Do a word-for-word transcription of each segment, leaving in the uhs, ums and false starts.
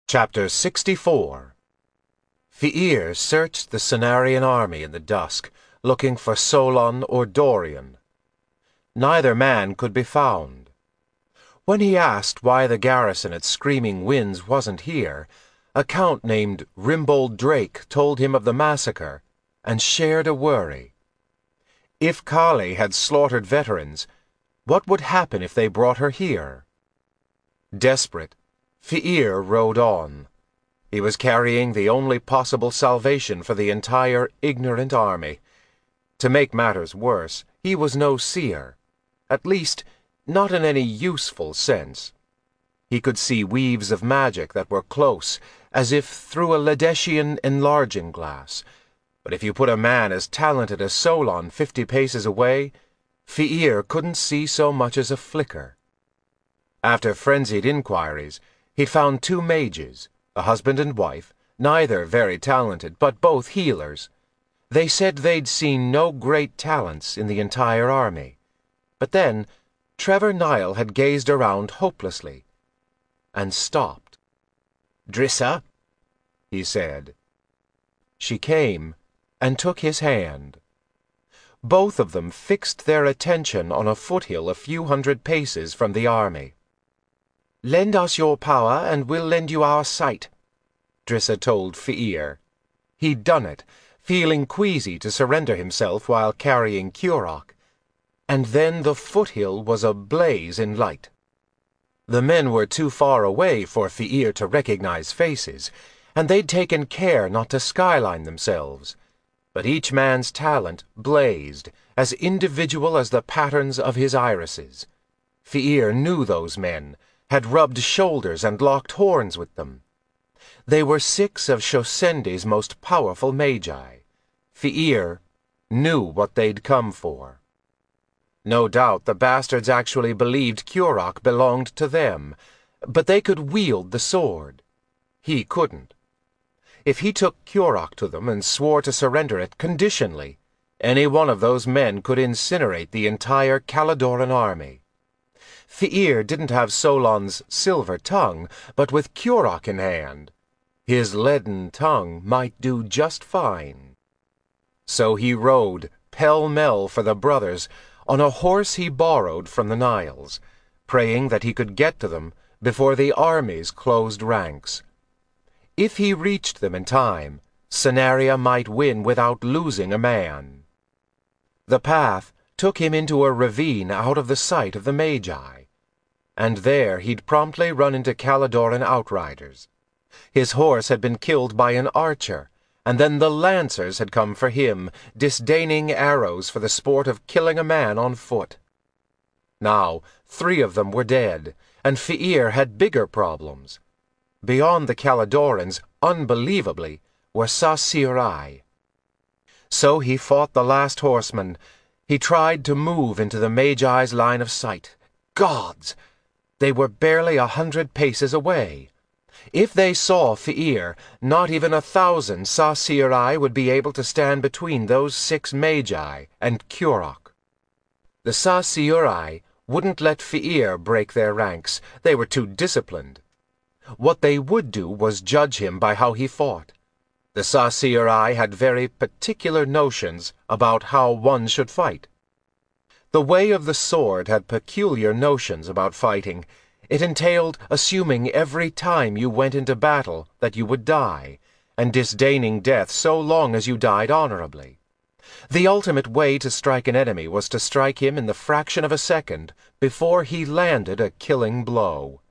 Chapter sixty-four. Fi'ir searched the Cenarian army in the dusk, looking for Solon or Dorian. Neither man could be found. When he asked why the garrison at Screaming Winds wasn't here, a count named Rimbold Drake told him of the massacre and shared a worry. If Kali had slaughtered veterans, what would happen if they brought her here? Desperate, Fi'ir rode on. He was carrying the only possible salvation for the entire ignorant army. To make matters worse, he was no seer, at least not in any useful sense. He could see weaves of magic that were close, as if through a Ledeshian enlarging glass. But if you put a man as talented as Solon fifty paces away, Fi'ir couldn't see so much as a flicker. After frenzied inquiries, he found two mages, a husband and wife, neither very talented, but both healers. They said they'd seen no great talents in the entire army. But then, Trevor Nile had gazed around hopelessly, and stopped. "Drissa," he said. She came, and took his hand. Both of them fixed their attention on a foothill a few hundred paces from the army. "Lend us your power, and we'll lend you our sight," Drissa told Fi'ir. He'd done it, feeling queasy to surrender himself while carrying Curach. And then the foothill was ablaze in light. The men were too far away for Fi'ir to recognize faces, and they'd taken care not to skyline themselves. But each man's talent blazed, as individual as the patterns of his irises. Fi'ir knew those men, had rubbed shoulders and locked horns with them. They were six of Shosendi's most powerful magi. Fi'ir knew what they'd come for. No doubt the bastards actually believed Curach belonged to them, but they could wield the sword. He couldn't. If he took Curach to them and swore to surrender it conditionally, any one of those men could incinerate the entire Caladoran army. Fi'ir didn't have Solon's silver tongue, but with Curach in hand, his leaden tongue might do just fine. So he rode pell-mell for the brothers on a horse he borrowed from the Niles, praying that he could get to them before the armies closed ranks. If he reached them in time, Cenaria might win without losing a man. The path took him into a ravine out of the sight of the Magi, and there he'd promptly run into Caladoran outriders. His horse had been killed by an archer, and then the lancers had come for him, disdaining arrows for the sport of killing a man on foot. Now three of them were dead, and Fi'ir had bigger problems. Beyond the Caladorans, unbelievably, were Sa-Seerai. So he fought the last horseman. He tried to move into the Magi's line of sight. Gods! They were barely a hundred paces away. If they saw Fi'ir, not even a thousand Sa-Seerai would be able to stand between those six Magi and Curach. The Sa-Seerai wouldn't let Fi'ir break their ranks. They were too disciplined. What they would do was judge him by how he fought. The Sa-Seerai had very particular notions about how one should fight. The way of the sword had peculiar notions about fighting. It entailed assuming every time you went into battle that you would die, and disdaining death so long as you died honorably. The ultimate way to strike an enemy was to strike him in the fraction of a second before he landed a killing blow.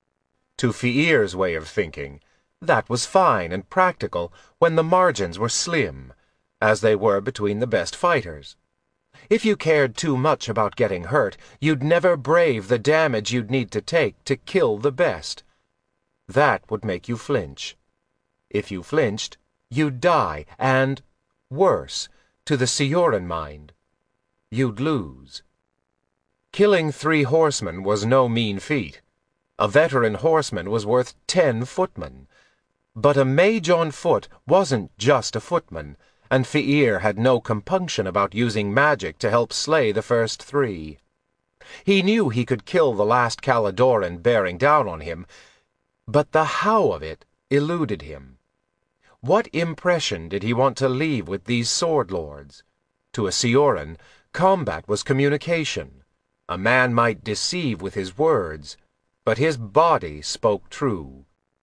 To Fi'ir's way of thinking, that was fine and practical when the margins were slim, as they were between the best fighters. If you cared too much about getting hurt, you'd never brave the damage you'd need to take to kill the best. That would make you flinch. If you flinched, you'd die, and, worse, to the Sioran mind, you'd lose. Killing three horsemen was no mean feat. A veteran horseman was worth ten footmen. But a mage on foot wasn't just a footman, and Fi'ir had no compunction about using magic to help slay the first three. He knew he could kill the last Caladoran bearing down on him, but the how of it eluded him. What impression did he want to leave with these sword lords? To a Sioran, combat was communication. A man might deceive with his words, but his body spoke true.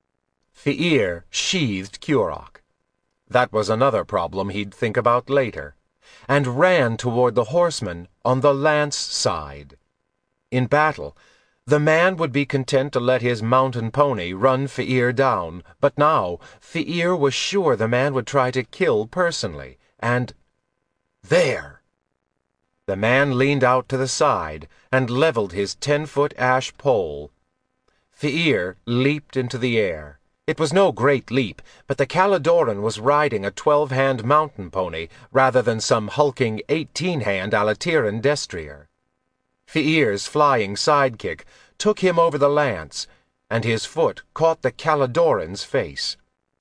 Fi'ir sheathed Curach. That was another problem he'd think about later, and ran toward the horseman on the lance side. In battle, the man would be content to let his mountain pony run Fi'ir down, but now Fi'ir was sure the man would try to kill personally, and... There! The man leaned out to the side and leveled his ten-foot ash pole. Fi'ir leaped into the air. It was no great leap, but the Caladoran was riding a twelve-hand mountain pony rather than some hulking eighteen-hand Alatiran destrier. Fi'ir's flying sidekick took him over the lance, and his foot caught the Caladoran's face.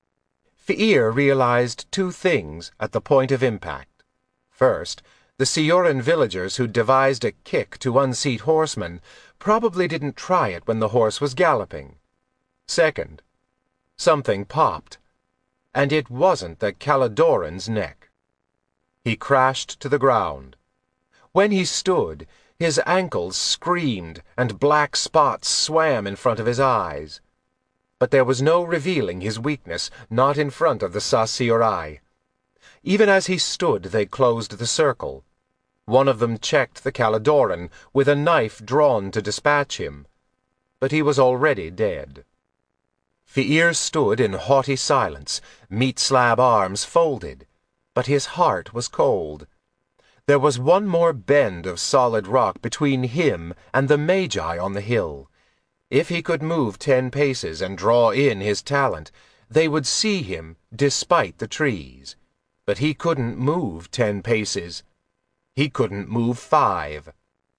Fi'ir realized two things at the point of impact. First, the Sioran villagers who devised a kick to unseat horsemen probably didn't try it when the horse was galloping. Second, something popped, and it wasn't the Caladoran's neck. He crashed to the ground. When he stood, his ankles screamed and black spots swam in front of his eyes. But there was no revealing his weakness, not in front of the Sa-Siorai. Even as he stood, they closed the circle. One of them checked the Caladoran with a knife drawn to dispatch him, but he was already dead. Fi'ir stood in haughty silence, meat-slab arms folded, but his heart was cold. There was one more bend of solid rock between him and the Magi on the hill. If he could move ten paces and draw in his talent, they would see him despite the trees. But he couldn't move ten paces. He couldn't move five.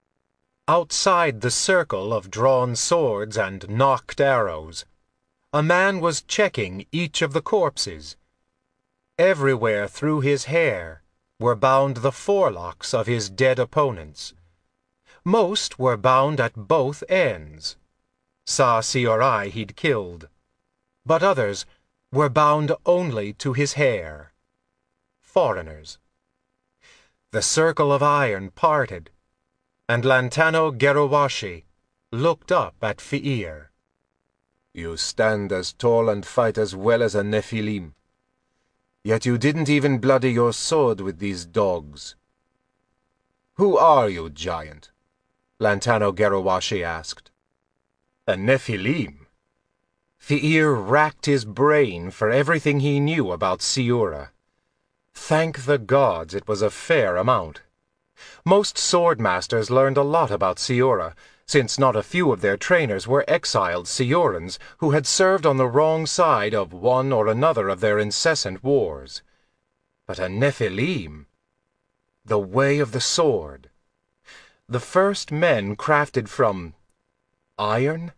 Outside the circle of drawn swords and nocked arrows, a man was checking each of the corpses. Everywhere through his hair were bound the forelocks of his dead opponents. Most were bound at both ends. Sa-Siorai he'd killed, but others were bound only to his hair. Foreigners. The circle of iron parted, and Lantano Gerowashi looked up at Fi'ir. You stand as tall and fight as well as a Nephilim. Yet you didn't even bloody your sword with these dogs. Who are you, giant? Lantano Gerowashi asked. A Nephilim. Fi'ir racked his brain for everything he knew about Siura. Thank the gods it was a fair amount. Most swordmasters learned a lot about Siura, since not a few of their trainers were exiled Siurans who had served on the wrong side of one or another of their incessant wars. But a Nephilim, the way of the sword, the first men crafted from iron?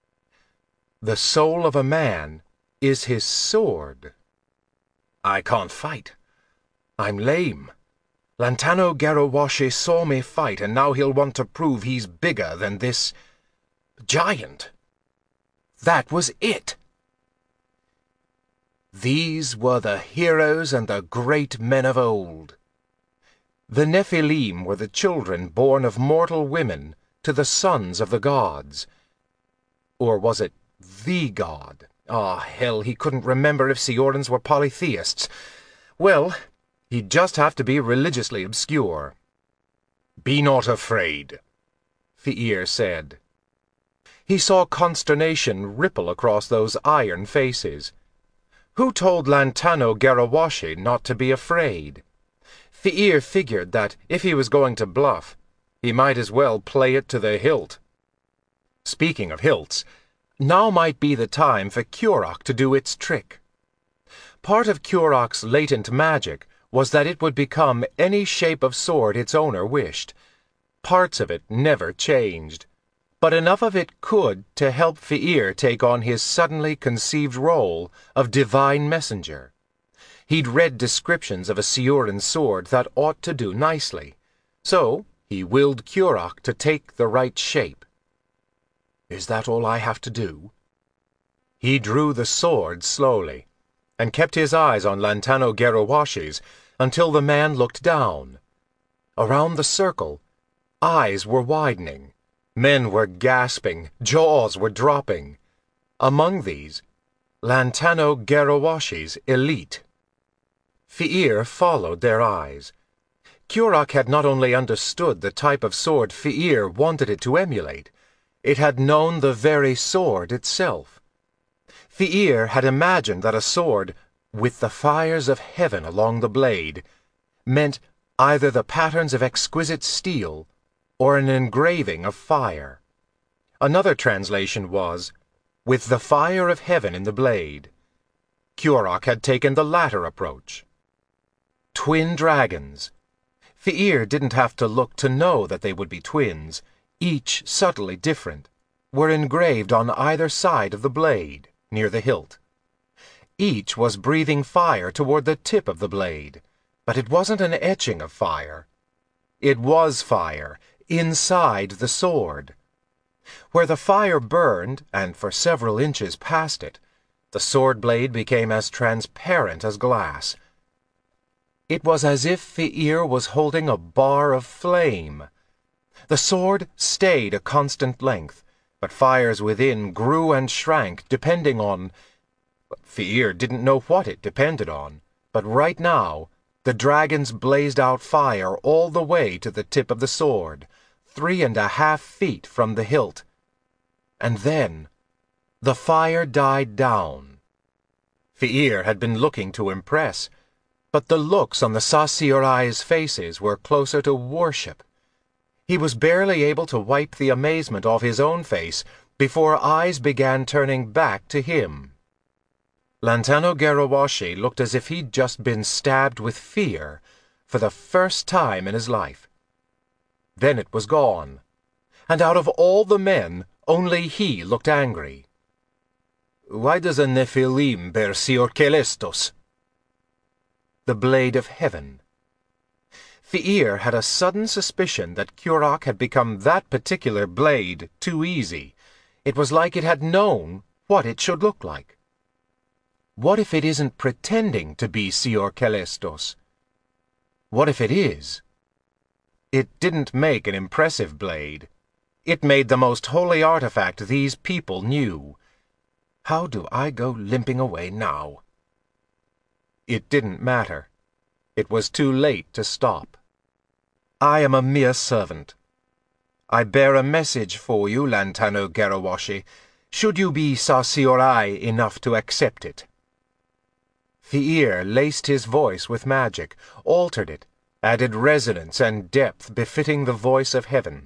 The soul of a man is his sword. I can't fight. I'm lame. Lantano Gerowashi saw me fight, and now he'll want to prove he's bigger than this giant. That was it. These were the heroes and the great men of old. The Nephilim were the children born of mortal women to the sons of the gods. Or was it the god? Ah, hell, he couldn't remember if Siorans were polytheists. Well, he'd just have to be religiously obscure. Be not afraid, Fi'ir said. He saw consternation ripple across those iron faces. Who told Lantano Gerowashi not to be afraid? Fi'ir figured that if he was going to bluff, he might as well play it to the hilt. Speaking of hilts, now might be the time for Curach to do its trick. Part of Curach's latent magic was that it would become any shape of sword its owner wished. Parts of it never changed, but enough of it could to help Fi'ir take on his suddenly conceived role of divine messenger. He'd read descriptions of a Sioran sword that ought to do nicely, so he willed Curach to take the right shape. Is that all I have to do? He drew the sword slowly, and kept his eyes on Lantano Gerowashi's until the man looked down. Around the circle, eyes were widening, men were gasping, jaws were dropping. Among these, Lantano Gerowashi's elite. Fi'ir followed their eyes. Curach had not only understood the type of sword Fi'ir wanted it to emulate, it had known the very sword itself. Fi'ir had imagined that a sword, with the fires of heaven along the blade, meant either the patterns of exquisite steel or an engraving of fire. Another translation was, with the fire of heaven in the blade. Curach had taken the latter approach. Twin dragons. Fi'ir didn't have to look to know that they would be twins, each subtly different, were engraved on either side of the blade, near the hilt. Each was breathing fire toward the tip of the blade, but it wasn't an etching of fire. It was fire, inside the sword. Where the fire burned, and for several inches past it, the sword blade became as transparent as glass. It was as if Fi'ir was holding a bar of flame. The sword stayed a constant length, but fires within grew and shrank depending on... Fi'ir didn't know what it depended on, but right now, the dragons blazed out fire all the way to the tip of the sword, three and a half feet from the hilt. And then, the fire died down. Fi'ir had been looking to impress, but the looks on the Sasyurai's faces were closer to worship. He was barely able to wipe the amazement off his own face before eyes began turning back to him. Lantano Gerowashi looked as if he'd just been stabbed with fear for the first time in his life. Then it was gone, and out of all the men, only he looked angry. "Why does a Nephilim bear Sior Kelestos?" The blade of heaven. Fi'ir had a sudden suspicion that Curach had become that particular blade too easy. It was like it had known what it should look like. What if it isn't pretending to be Sior Kelestos? What if it is? It didn't make an impressive blade. It made the most holy artifact these people knew. How do I go limping away now? It didn't matter. It was too late to stop. I am a mere servant. I bear a message for you, Lantano Gerowashi, should you be Sasyurai enough to accept it. Fi'ir laced his voice with magic, altered it, added resonance and depth befitting the voice of heaven.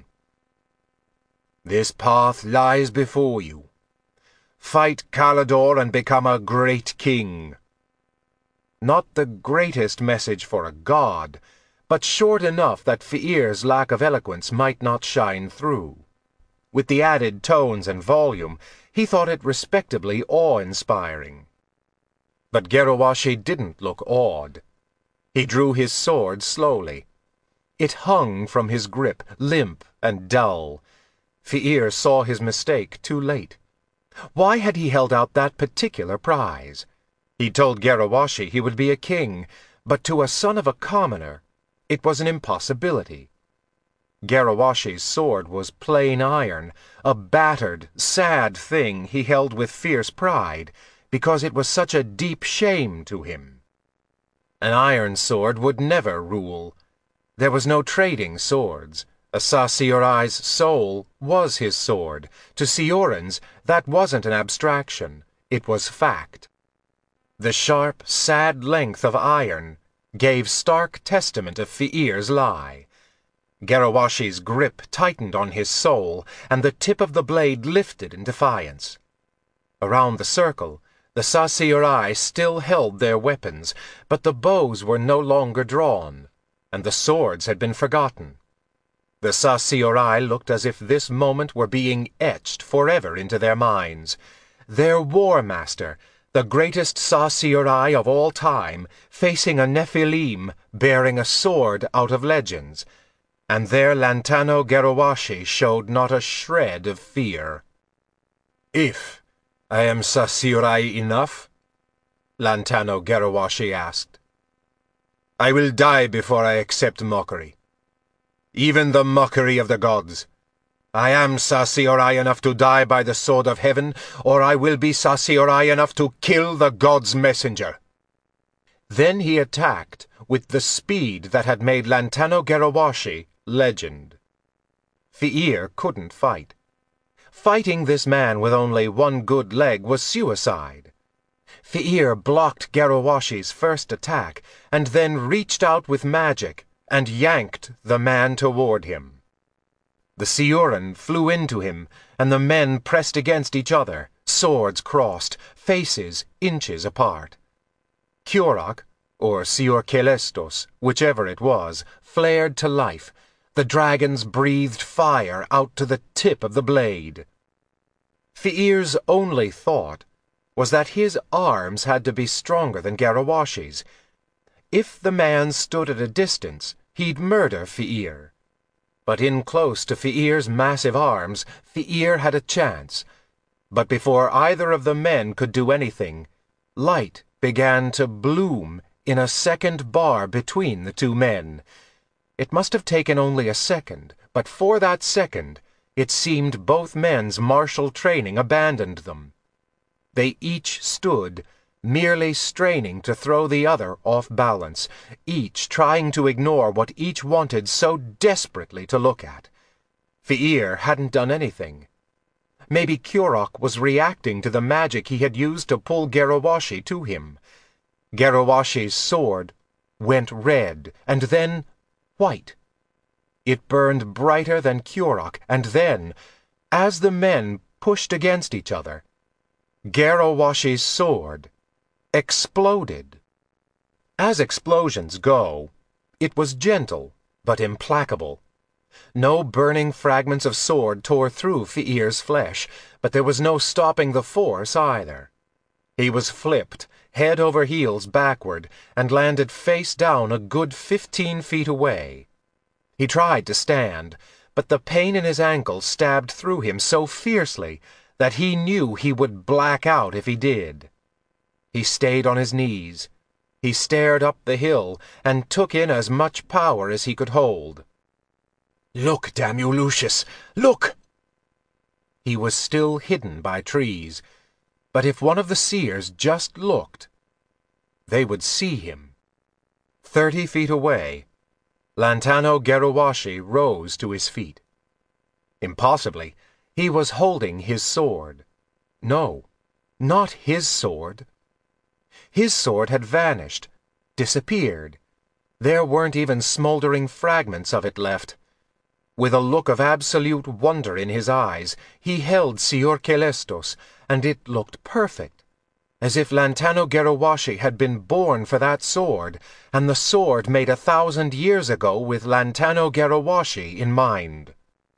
This path lies before you. Fight Kalador and become a great king. Not the greatest message for a god, but short enough that Fi'ir's lack of eloquence might not shine through. With the added tones and volume, he thought it respectably awe-inspiring. But Gerowashi didn't look awed. He drew his sword slowly. It hung from his grip, limp and dull. Fi'ir saw his mistake too late. Why had he held out that particular prize? He told Gerowashi he would be a king, but to a son of a commoner, it was an impossibility. Gerowashi's sword was plain iron, a battered, sad thing he held with fierce pride, because it was such a deep shame to him. An iron sword would never rule. There was no trading swords. A Sasyurai's soul was his sword. To Siorans, that wasn't an abstraction. It was fact. The sharp, sad length of iron gave stark testament of Fi'ir's lie. Gerowashi's grip tightened on his soul, and the tip of the blade lifted in defiance. Around the circle, the Sasyurai still held their weapons, but the bows were no longer drawn, and the swords had been forgotten. The Sasyurai looked as if this moment were being etched forever into their minds. Their war master, the greatest Sasyurai of all time, facing a Nephilim bearing a sword out of legends, and there Lantano Gerowashi showed not a shred of fear. If, I am Samurai enough? Lantano Garawashi asked. I will die before I accept mockery. Even the mockery of the gods. I am Samurai enough to die by the sword of heaven, or I will be Samurai enough to kill the god's messenger. Then he attacked with the speed that had made Lantano Garawashi legend. Fi'ir couldn't fight. Fighting this man with only one good leg was suicide. Fi'ir blocked Garawashi's first attack, and then reached out with magic and yanked the man toward him. The Sioran flew into him, and the men pressed against each other, swords crossed, faces inches apart. Kiorak, or Sior Kelestos, whichever it was, flared to life. The dragons breathed fire out to the tip of the blade. Fi'ir's only thought was that his arms had to be stronger than Garawashi's. If the man stood at a distance, he'd murder Fi'ir. But in close to Fi'ir's massive arms, Fi'ir had a chance. But before either of the men could do anything, light began to bloom in a second bar between the two men. It must have taken only a second, but for that second, it seemed both men's martial training abandoned them. They each stood, merely straining to throw the other off balance, each trying to ignore what each wanted so desperately to look at. Fi'ir hadn't done anything. Maybe Kiorak was reacting to the magic he had used to pull Garawashi to him. Garawashi's sword went red, and then white. It burned brighter than Kiorak, and then, as the men pushed against each other, Garawashi's sword exploded. As explosions go, it was gentle but implacable. No burning fragments of sword tore through Fi'ir's flesh, but there was no stopping the force either. He was flipped, head over heels backward, and landed face down a good fifteen feet away. He tried to stand, but the pain in his ankle stabbed through him so fiercely that he knew he would black out if he did. He stayed on his knees. He stared up the hill and took in as much power as he could hold. "Look, damn you, Lucius! Look!" He was still hidden by trees, but if one of the seers just looked, they would see him. Thirty feet away, Lantano Garawashi rose to his feet. Impossibly, he was holding his sword. No, not his sword. His sword had vanished, disappeared. There weren't even smoldering fragments of it left. With a look of absolute wonder in his eyes, he held Sior Kelestos, and it looked perfect, as if Lantano Garawashi had been born for that sword, and the sword made a thousand years ago with Lantano Garawashi in mind.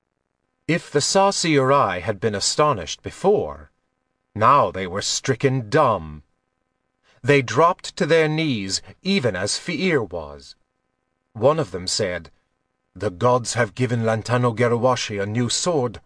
If the Samurai had been astonished before, now they were stricken dumb. They dropped to their knees even as Fi'ir was. One of them said, "The gods have given Lantano Garawashi a new sword."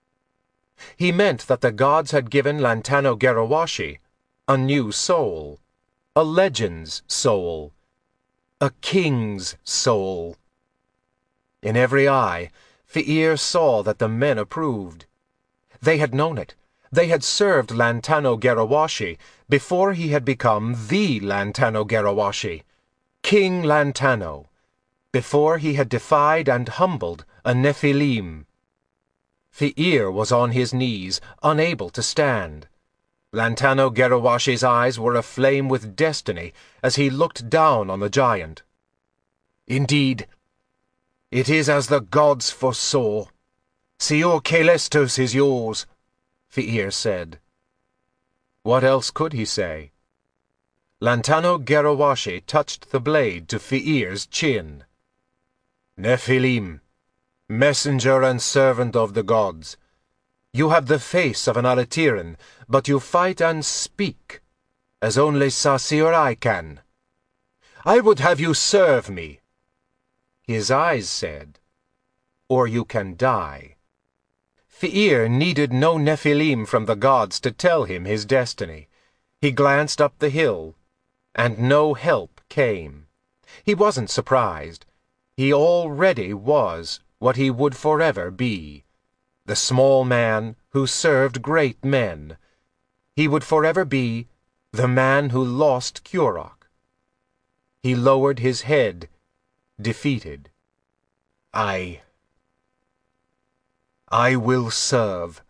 He meant that the gods had given Lantano Garawashi a new soul, a legend's soul, a king's soul. In every eye, Fi'ir saw that the men approved. They had known it. They had served Lantano Garawashi before he had become the Lantano Garawashi, King Lantano, before he had defied and humbled a Nephilim. Fi'ir was on his knees, unable to stand. Lantano Garawashi's eyes were aflame with destiny as he looked down on the giant. "Indeed, it is as the gods foresaw. Sior Kelestos is yours," Fi'ir said. What else could he say? Lantano Garawashi touched the blade to Fi'ir's chin. "Nephilim, messenger and servant of the gods, you have the face of an Alatiran, but you fight and speak as only Samurai can. I would have you serve me." His eyes said, "Or you can die." Fe'ir needed no Nephilim from the gods to tell him his destiny. He glanced up the hill, and no help came. He wasn't surprised. He already was what he would forever be, the small man who served great men. He would forever be the man who lost Curach. He lowered his head, defeated. I... I will serve